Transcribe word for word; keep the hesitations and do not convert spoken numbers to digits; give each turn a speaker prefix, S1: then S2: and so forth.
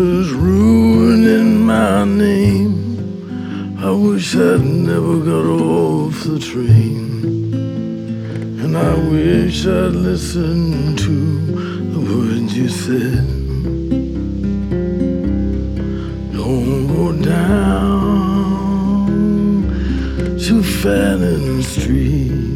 S1: is ruining my name. I wish I'd never got off the train, and I wish I'd listened to the words you said. Don't go down to Fannin Street.